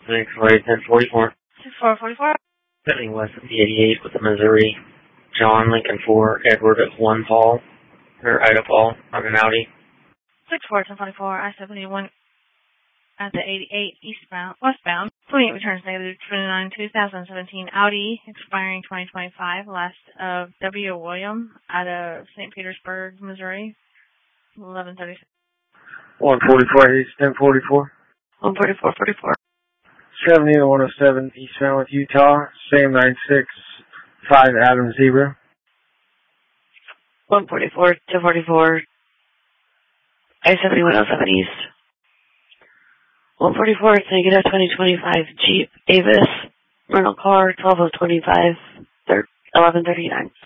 648 1044. 6444. Heading west of the 88 with the Missouri. John Lincoln 4, Edward at 1 Paul, or Ida Paul on an Audi. 64 I-71 at the 88 westbound. Fleet returns negative 29 2017 Audi, expiring 2025. Last of W. William out of St. Petersburg, Missouri. 1136. 144 East 1044. 14444. 70 to 107 East Falmouth, Utah. Same 965 Adam Zebra. 144 to 44. I-7107 East. 144 is negative 2025 Jeep Avis rental car 12 of 25 1139.